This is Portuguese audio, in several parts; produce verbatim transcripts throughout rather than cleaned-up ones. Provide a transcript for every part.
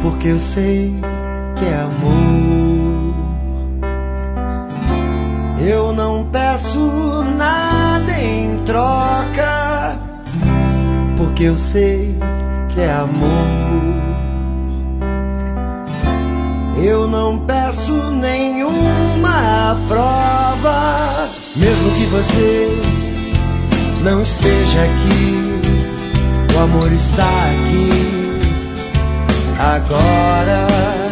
porque eu sei que é amor. Eu não peço nada em troca, porque eu sei que é amor. Eu não peço nenhuma prova, mesmo que você não esteja aqui, o amor está aqui agora.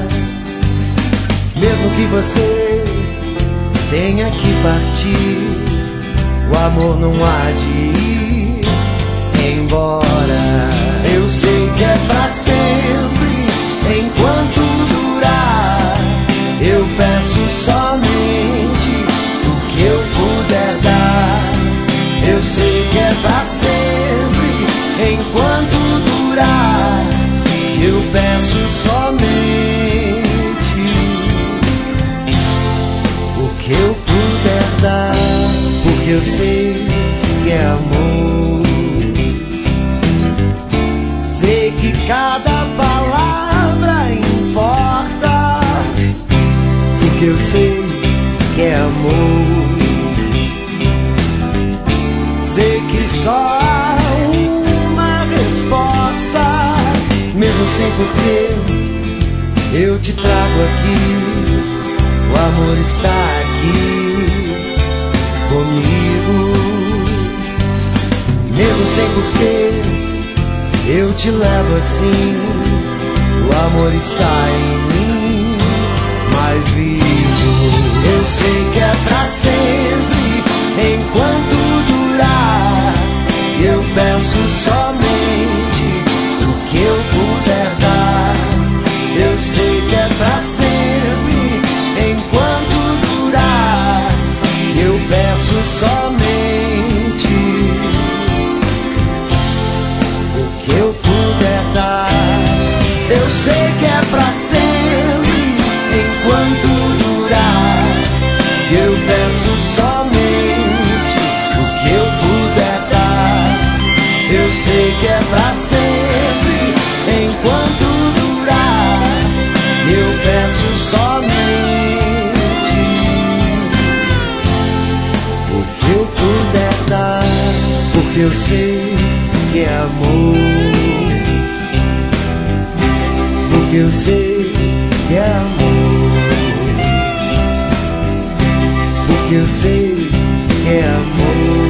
Mesmo que você tenha que partir, o amor não há de ir embora. Eu sei que é pra sempre, enquanto durar. Eu peço somente o que eu puder dar. Eu sei que é pra sempre, enquanto durar. Eu peço somente o que eu puder dar, porque eu sei que é amor. Sei que cada palavra importa, porque eu sei que é amor. Sei que só há uma resposta, mesmo sem porquê, eu te trago aqui. O amor está aqui comigo. Mesmo sem porquê, eu te levo assim. O amor está em mim, mais vivo. Eu sei que é pra sempre, enquanto durar. Eu peço somente o que eu puder dar. Eu sei que é pra sempre, enquanto durar. Eu peço somente o que eu puder dar. Eu sei que é pra sempre, enquanto durar. Eu peço somente o que eu puder dar. Eu sei que é pra sempre, enquanto durar. Eu peço somente o que eu puder dar, porque eu sei que é amor. Porque eu sei que é amor. Porque eu sei que é amor.